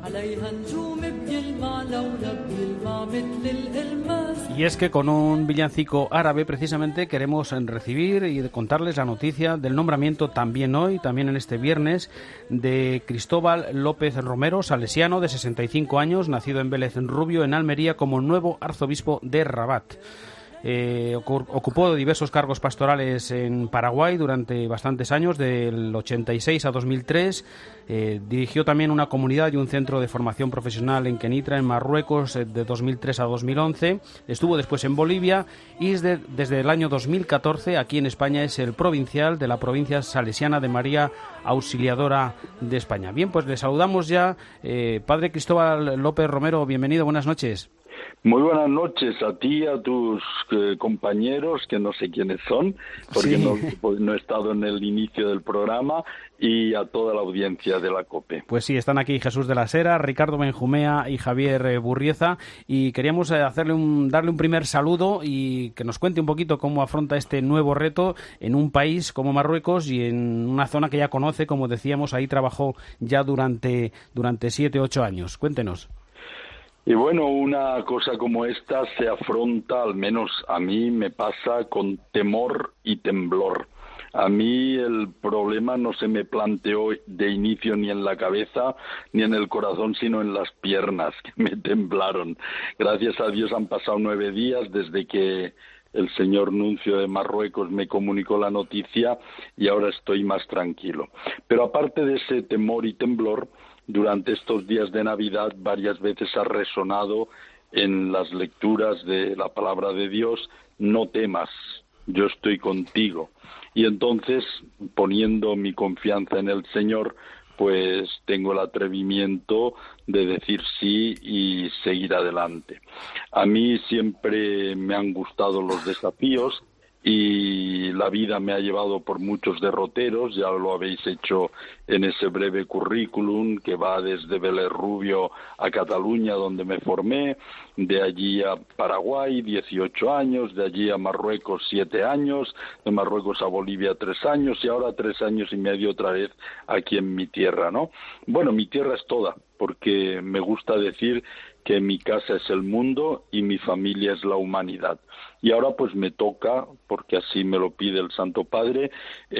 Y es que con un villancico árabe precisamente queremos recibir y contarles la noticia del nombramiento también hoy, también en este viernes, de Cristóbal López Romero, salesiano de 65 años, nacido en Vélez Rubio, en Almería, como nuevo arzobispo de Rabat. Ocupó diversos cargos pastorales en Paraguay durante bastantes años, del 86 a 2003. Dirigió también una comunidad y un centro de formación profesional en Kenitra, en Marruecos, de 2003 a 2011. Estuvo después en Bolivia y desde el año 2014 aquí en España es el provincial de la provincia salesiana de María Auxiliadora de España. Bien, pues le saludamos ya. Padre Cristóbal López Romero, bienvenido, buenas noches. Muy buenas noches a ti, a tus compañeros, que no sé quiénes son, porque sí, no he estado en el inicio del programa, y a toda la audiencia de la COPE. Pues sí, están aquí Jesús de la Sera, Ricardo Benjumea y Javier Burrieza, y queríamos darle un primer saludo y que nos cuente un poquito cómo afronta este nuevo reto en un país como Marruecos y en una zona que ya conoce, como decíamos, ahí trabajó ya durante 7-8 años. Cuéntenos. Y bueno, una cosa como esta se afronta, al menos a mí me pasa, con temor y temblor. A mí el problema no se me planteó de inicio ni en la cabeza ni en el corazón, sino en las piernas, que me temblaron. Gracias a Dios han pasado 9 días desde que el señor nuncio de Marruecos me comunicó la noticia y ahora estoy más tranquilo. Pero aparte de ese temor y temblor, durante estos días de Navidad varias veces ha resonado en las lecturas de la palabra de Dios: no temas, yo estoy contigo. Y entonces, poniendo mi confianza en el Señor, pues tengo el atrevimiento de decir sí y seguir adelante. A mí siempre me han gustado los desafíos y la vida me ha llevado por muchos derroteros, ya lo habéis hecho en ese breve currículum que va desde Vélez Rubio a Cataluña, donde me formé, de allí a Paraguay 18 años, de allí a Marruecos 7 años, de Marruecos a Bolivia 3 años y ahora 3 años y medio otra vez aquí en mi tierra, ¿no? Bueno, mi tierra es toda, porque me gusta decir que mi casa es el mundo y mi familia es la humanidad. Y ahora pues me toca, porque así me lo pide el Santo Padre,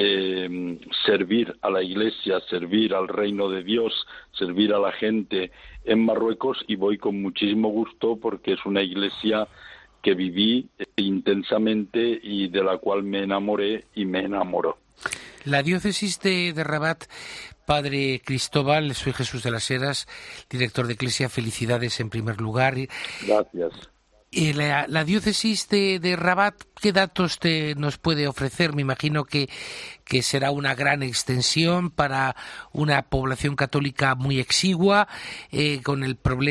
servir a la Iglesia, servir al reino de Dios, servir a la gente en Marruecos, y voy con muchísimo gusto porque es una iglesia que viví intensamente y de la cual me enamoré y me enamoró. La diócesis de Rabat, Padre Cristóbal, soy Jesús de las Heras, director de Iglesia. Felicidades en primer lugar. Gracias. La diócesis de Rabat, ¿qué datos nos puede ofrecer? Me imagino que será una gran extensión para una población católica muy exigua, con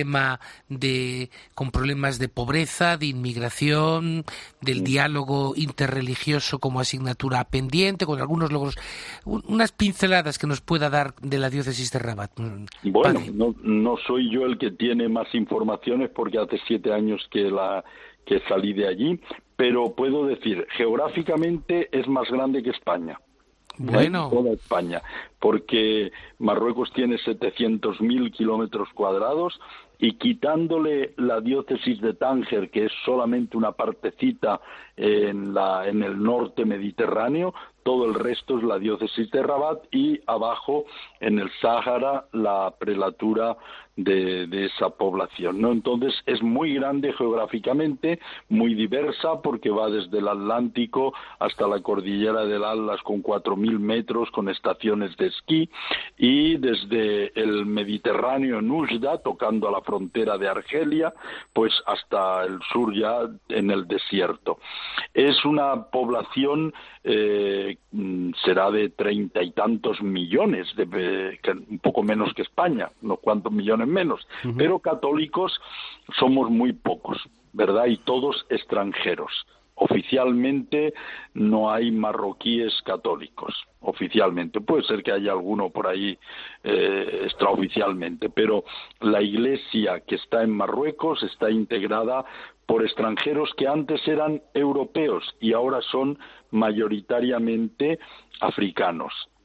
problemas de pobreza, de inmigración, del diálogo interreligioso como asignatura pendiente, con algunos logros. Unas pinceladas que nos pueda dar de la diócesis de Rabat. Bueno, no soy yo el que tiene más informaciones porque hace 7 años que salí de allí, pero puedo decir, geográficamente es más grande que España. Bueno. Toda España, porque Marruecos tiene 700.000 kilómetros cuadrados y quitándole la diócesis de Tánger, que es solamente una partecita en el norte mediterráneo, todo el resto es la diócesis de Rabat, y abajo en el Sáhara la prelatura de esa población, ¿no? Entonces es muy grande geográficamente, muy diversa, porque va desde el Atlántico hasta la cordillera del Atlas con 4.000 metros, con estaciones de esquí, y desde el Mediterráneo en Oujda, tocando a la frontera de Argelia, pues hasta el sur ya en el desierto. Es una población, será de 30 y tantos millones, un poco menos que España, unos cuantos millones menos, pero católicos somos muy pocos, ¿verdad? Y todos extranjeros. Oficialmente no hay marroquíes católicos, oficialmente. Puede ser que haya alguno por ahí extraoficialmente, pero la iglesia que está en Marruecos está integrada por extranjeros que antes eran europeos y ahora son mayoritariamente africanos.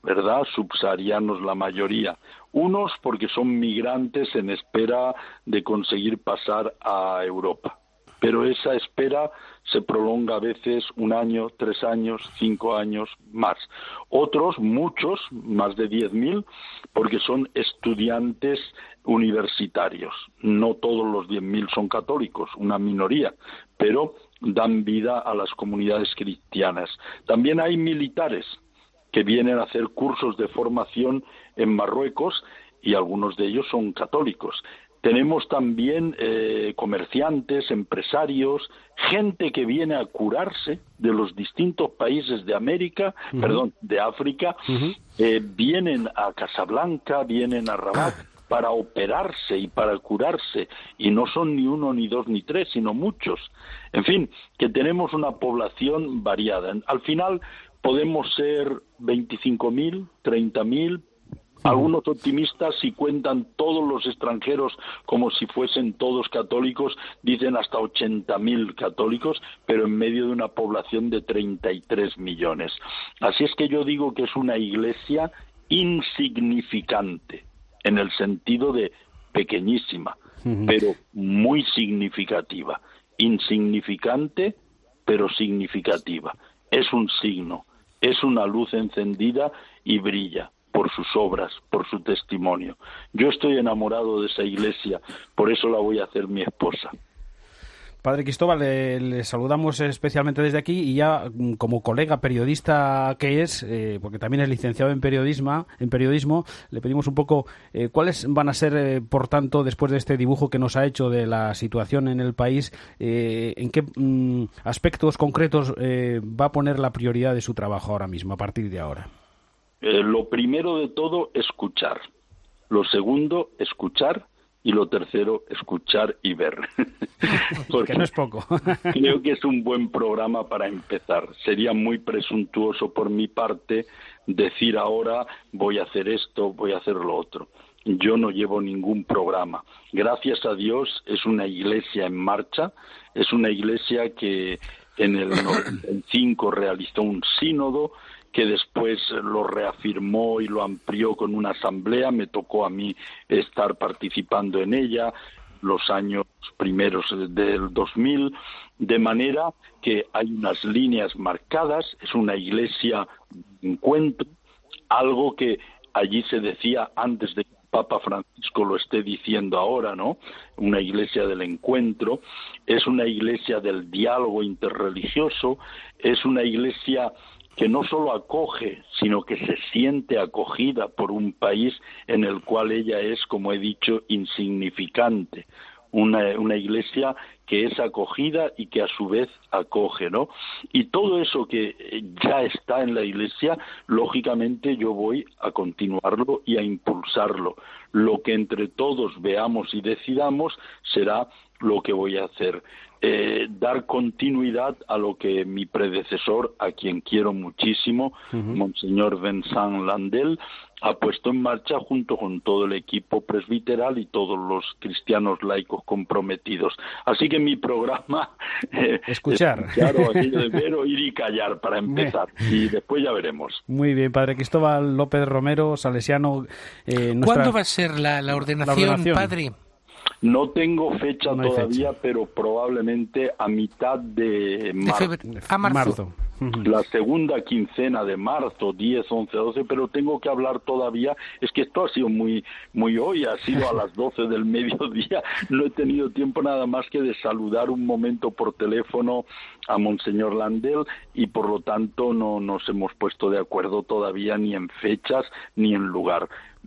¿verdad? Subsaharianos la mayoría. Unos porque son migrantes en espera de conseguir pasar a Europa. Pero esa espera se prolonga a veces 1 año, 3 años, 5 años, más. Otros, muchos, más de 10.000, porque son estudiantes universitarios. No todos los 10.000 son católicos, una minoría, pero dan vida a las comunidades cristianas. También hay militares que vienen a hacer cursos de formación en Marruecos y algunos de ellos son católicos. Tenemos también comerciantes, empresarios, gente que viene a curarse de los distintos países de América, de África, vienen a Casablanca, vienen a Rabat para operarse y para curarse, y no son ni 1, ni 2, ni 3, sino muchos. En fin, que tenemos una población variada. Al final podemos ser 25.000, 30.000. Algunos optimistas, si cuentan todos los extranjeros como si fuesen todos católicos, dicen hasta 80.000 católicos, pero en medio de una población de 33 millones. Así es que yo digo que es una iglesia insignificante, en el sentido de pequeñísima, pero muy significativa. Insignificante, pero significativa. Es un signo, es una luz encendida y brilla por sus obras, por su testimonio. Yo estoy enamorado de esa iglesia, por eso la voy a hacer mi esposa. Padre Cristóbal, le saludamos especialmente desde aquí y ya como colega periodista que es, porque también es licenciado en periodismo, le pedimos un poco cuáles van a ser, por tanto, después de este dibujo que nos ha hecho de la situación en el país, en qué aspectos concretos va a poner la prioridad de su trabajo ahora mismo, a partir de ahora. Lo primero de todo, escuchar. Lo segundo, escuchar. Y lo tercero, escuchar y ver. Porque no es poco. Creo que es un buen programa para empezar. Sería muy presuntuoso por mi parte decir ahora voy a hacer esto, voy a hacer lo otro. Yo no llevo ningún programa. Gracias a Dios es una iglesia en marcha, es una iglesia que en el 95 realizó un sínodo, que después lo reafirmó y lo amplió con una asamblea. Me tocó a mí estar participando en ella los años primeros del 2000, de manera que hay unas líneas marcadas, es una iglesia de encuentro, algo que allí se decía antes de que Papa Francisco lo esté diciendo ahora, ¿no? Una iglesia del encuentro, es una iglesia del diálogo interreligioso, es una iglesia que no solo acoge, sino que se siente acogida por un país en el cual ella es, como he dicho, insignificante. Una iglesia que es acogida y que a su vez acoge, ¿no? Y todo eso que ya está en la iglesia, lógicamente yo voy a continuarlo y a impulsarlo. Lo que entre todos veamos y decidamos será lo que voy a hacer. Dar continuidad a lo que mi predecesor, a quien quiero muchísimo, Monseñor Vincent Landel, ha puesto en marcha junto con todo el equipo presbiteral y todos los cristianos laicos comprometidos. Así que mi programa escuchar, aquello de ver, oír y callar para empezar, y después ya veremos. Muy bien, Padre Cristóbal López Romero, salesiano. ¿Cuándo va a ser la ordenación, padre? No tengo fecha todavía, pero probablemente a mitad de marzo. La segunda quincena de marzo, 10, 11, 12, pero tengo que hablar todavía. Es que esto ha sido muy hoy, ha sido a las 12 del mediodía. No he tenido tiempo nada más que de saludar un momento por teléfono a Monseñor Landel y por lo tanto no nos hemos puesto de acuerdo todavía ni en fechas ni en lugar.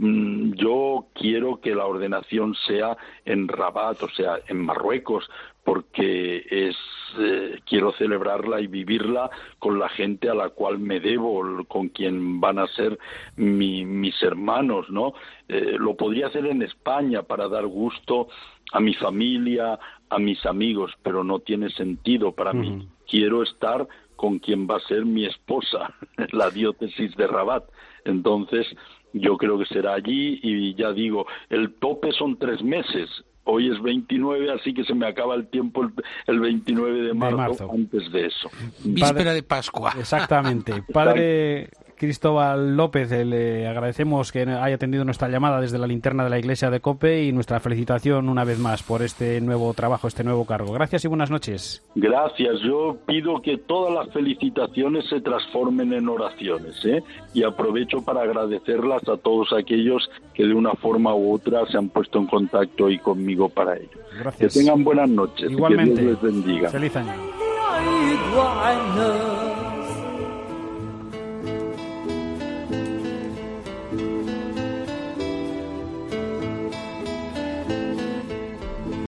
Yo quiero que la ordenación sea en Rabat, o sea, en Marruecos, porque quiero celebrarla y vivirla con la gente a la cual me debo, con quien van a ser mis hermanos, ¿no? Lo podría hacer en España para dar gusto a mi familia, a mis amigos, pero no tiene sentido para mí. Quiero estar con quien va a ser mi esposa, la diócesis de Rabat. Entonces, yo creo que será allí y ya digo, el tope son 3 meses. Hoy es 29, así que se me acaba el tiempo el 29 de marzo. Antes de eso. Víspera de Pascua. Exactamente. Padre Cristóbal López, le agradecemos que haya atendido nuestra llamada desde la linterna de la iglesia de COPE y nuestra felicitación una vez más por este nuevo trabajo, este nuevo cargo. Gracias y buenas noches. Gracias. Yo pido que todas las felicitaciones se transformen en oraciones, y aprovecho para agradecerlas a todos aquellos que de una forma u otra se han puesto en contacto hoy conmigo para ello. Gracias. Que tengan buenas noches. Igualmente. Que Dios les bendiga. Feliz año.